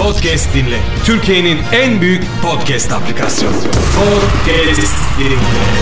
Podcast dinle. Türkiye'nin en büyük podcast aplikasyonu. Podcast dinle.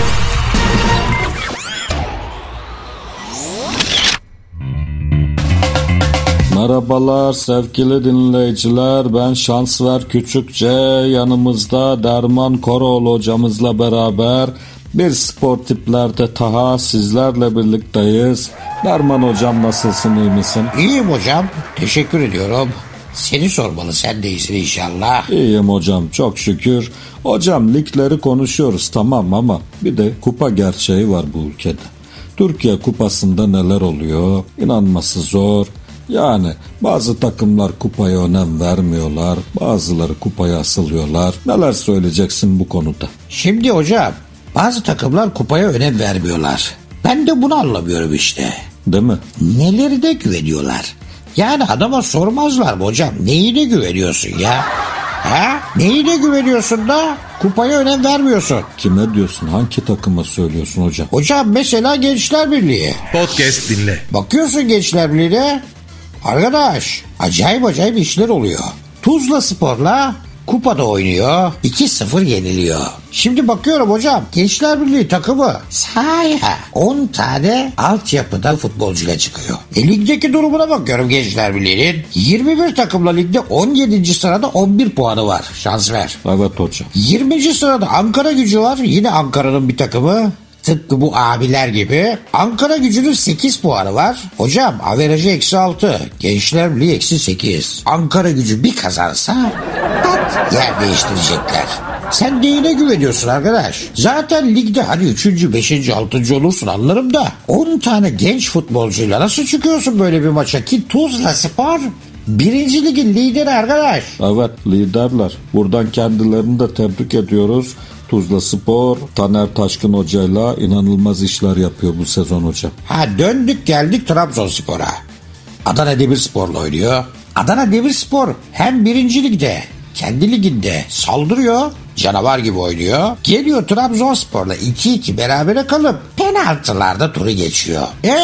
Merhabalar sevgili dinleyiciler, ben Şansver Küçükçe, yanımızda Derman Koroğlu hocamızla beraber bir spor tiplerde Taha sizlerle birlikteyiz. Derman hocam, nasılsın, iyi misin? İyiyim hocam, teşekkür ediyorum. Seni sormalı, sen de iyisin inşallah. İyiyim hocam, çok şükür. Hocam, ligleri konuşuyoruz tamam ama bir de kupa gerçeği var bu ülkede. Türkiye Kupası'nda neler oluyor? İnanması zor. Yani bazı takımlar kupaya önem vermiyorlar, bazıları kupaya asılıyorlar. Neler söyleyeceksin bu konuda? Şimdi hocam, bazı takımlar kupaya önem vermiyorlar. Ben de bunu anlamıyorum işte. Değil mi? Neleri de güveniyorlar. Yani adama sormazlar mı hocam? Neyine güveniyorsun ya? Ha? Neyine güveniyorsun da kupaya önem vermiyorsun? Kime diyorsun? Hangi takıma söylüyorsun hocam? Hocam mesela Gençler Birliği. Podcast dinle. Bakıyorsun Gençler Birliği'ne. Arkadaş, acayip işler oluyor. Tuzla Spor'la kupada oynuyor. 2-0 yeniliyor. Şimdi bakıyorum hocam, Gençler Birliği takımı sahaya 10 tane altyapıda futbolcuyla çıkıyor. Ligdeki durumuna bakıyorum Gençler Birliği'nin. 21 takımla ligde 17. sırada 11 puanı var. Şans ver. Evet hocam. 20. sırada Ankara Gücü var. Yine Ankara'nın bir takımı. Tıpkı bu abiler gibi. Ankara Gücü'nün 8 puanı var. Hocam averajı -6. Gençler Birliği -8. Ankara Gücü bir kazansa pat yer değiştirecekler. Sen neyine güveniyorsun arkadaş? Zaten ligde hadi 3. 5. 6. olursun anlarım da 10 tane genç futbolcuyla nasıl çıkıyorsun böyle bir maça ki Tuzla Spor 1. Ligin lideri arkadaş. Evet, liderler. Buradan kendilerini de tebrik ediyoruz. Tuzla Spor, Taner Taşkın hocayla inanılmaz işler yapıyor bu sezon hocam. Döndük geldik Trabzonspor'a. Adana Demirspor'la oynuyor. Adana Demirspor hem 1. ligde kendi liginde saldırıyor, canavar gibi oynuyor. Geliyor Trabzonspor'la 2-2 berabere kalıp penaltılarda turu geçiyor.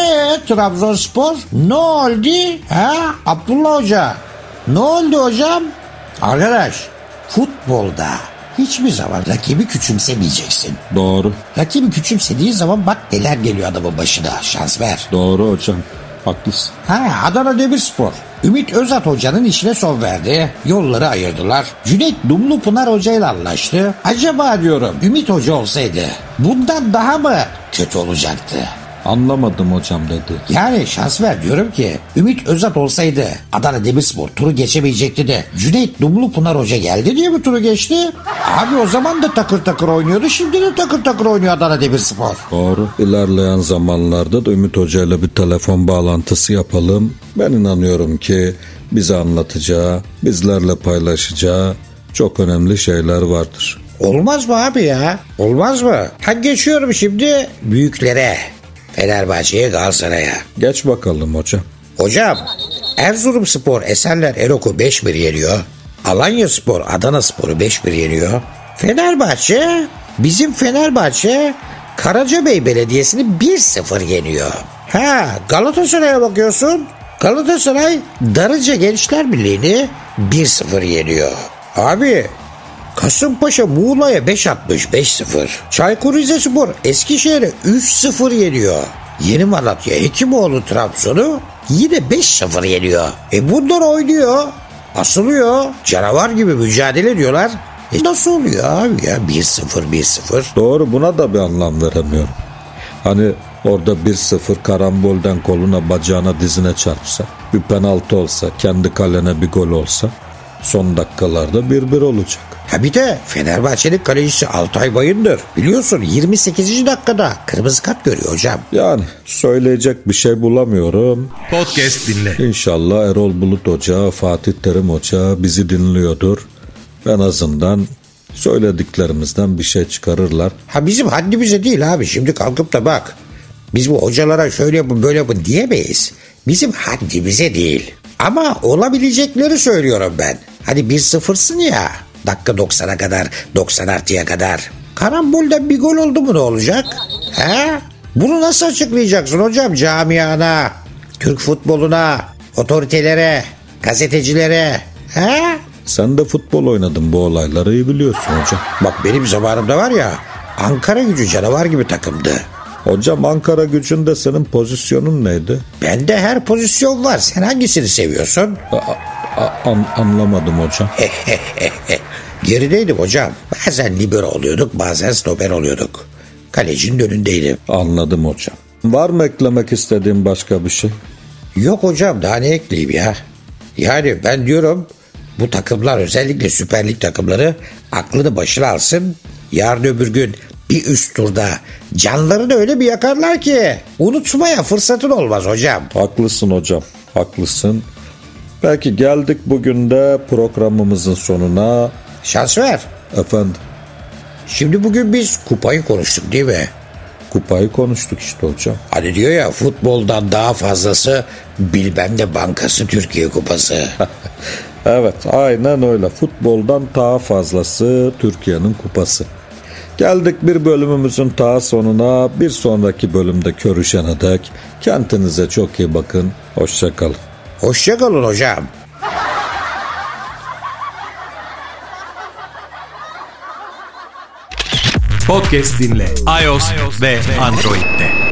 Trabzonspor ne oldu? Abdullah Hoca ne oldu hocam? Arkadaş, futbolda hiçbir zaman rakibi küçümsemeyeceksin. Doğru. Rakibi küçümsediği zaman bak neler geliyor adamın başına. Şans ver. Doğru hocam. Haklısın. Adana Demirspor. Ümit Özat hocanın işine son verdi. Yolları ayırdılar. Cüneyt Dumlupınar hocayla anlaştı. Acaba diyorum Ümit Hoca olsaydı bundan daha mı kötü olacaktı? Anlamadım hocam dedi. Yani şans ver diyorum ki Ümit Özat olsaydı Adana Demirspor turu geçemeyecekti de Cüneyt Dumlupınar Hoca geldi diye mi turu geçti? Abi o zaman da takır takır oynuyordu, şimdi de takır takır oynuyor Adana Demirspor. Doğru. İlerleyen zamanlarda da Ümit Hoca ile bir telefon bağlantısı yapalım. Ben inanıyorum ki bize anlatacağı, bizlerle paylaşacağı çok önemli şeyler vardır. Olmaz mı abi ya? Olmaz mı? Geçiyorum şimdi büyüklere. Fenerbahçe'ye, Galatasaray'a. Geç bakalım hocam. Hocam, Erzurumspor Esenler Erok'u 5-1 yeniyor. Alanyaspor Adanaspor'u 5-1 yeniyor. Bizim Fenerbahçe Karacabey Belediyesi'ni 1-0 yeniyor. Galatasaray'a bakıyorsun. Galatasaray Darıca Gençler Birliği'ni 1-0 yeniyor. Abi, Kasımpaşa Muğla'ya 5 atmış 5-0. Çaykur Rizespor Eskişehir'e 3-0 yeniyor. Yeni Malatya Hekimoğlu Trabzon'u yine 5-0 yeniyor. Bunlar oynuyor, asılıyor, canavar gibi mücadele ediyorlar. Nasıl oluyor abi ya 1-0? Doğru, buna da bir anlam veremiyorum. Hani orada 1-0 karambolden koluna, bacağına, dizine çarpsa, bir penaltı olsa, kendi kalene bir gol olsa son dakikalarda 1-1 olacak. Bir de Fenerbahçe'nin kalecisi Altay Bayındır. Biliyorsun 28. dakikada kırmızı kart görüyor hocam. Yani söyleyecek bir şey bulamıyorum. Podcast dinle. İnşallah Erol Bulut Hoca, Fatih Terim Hoca bizi dinliyordur. En azından söylediklerimizden bir şey çıkarırlar. Bizim haddimize değil abi. Şimdi kalkıp da bak, biz bu hocalara şöyle yapın böyle yapın diyemeyiz. Bizim haddimize değil. Ama olabilecekleri söylüyorum ben. Hadi 1-0'sın ya. Dakika 90'a kadar, 90 artıya kadar. Karambolden bir gol oldu mu ne olacak? Bunu nasıl açıklayacaksın hocam camiana, Türk futboluna, otoritelere, gazetecilere? Sen de futbol oynadın, bu olayları iyi biliyorsun hocam. Bak benim zamanımda var ya, Ankara Gücü canavar gibi takımdı. Hocam Ankara Gücü'nde senin pozisyonun neydi? Bende her pozisyon var. Sen hangisini seviyorsun? Anlamadım hocam. Gerideydim hocam. Bazen libero oluyorduk, bazen stoper oluyorduk. Kalecinin önündeydim. Anladım hocam. Var mı eklemek istediğin başka bir şey? Yok hocam, daha ne ekleyeyim ya? Yani ben diyorum, bu takımlar, özellikle Süper Lig takımları aklını başına alsın. Yarın öbür gün bir üst turda canlarını öyle bir yakarlar ki unutmaya fırsatın olmaz hocam. Haklısın hocam, haklısın. Peki geldik bugün de programımızın sonuna. Şans ver. Efendim? Şimdi bugün biz kupayı konuştuk değil mi? Kupayı konuştuk işte hocam. Hani diyor ya, futboldan daha fazlası bilmem ne bankası Türkiye Kupası. Evet, aynen öyle. Futboldan daha fazlası Türkiye'nin kupası. Geldik bir bölümümüzün daha sonuna. Bir sonraki bölümde görüşene dek kendinize çok iyi bakın. Hoşça kalın. Hoşça kalın hocam. Podcast dinle iOS ve Android'de.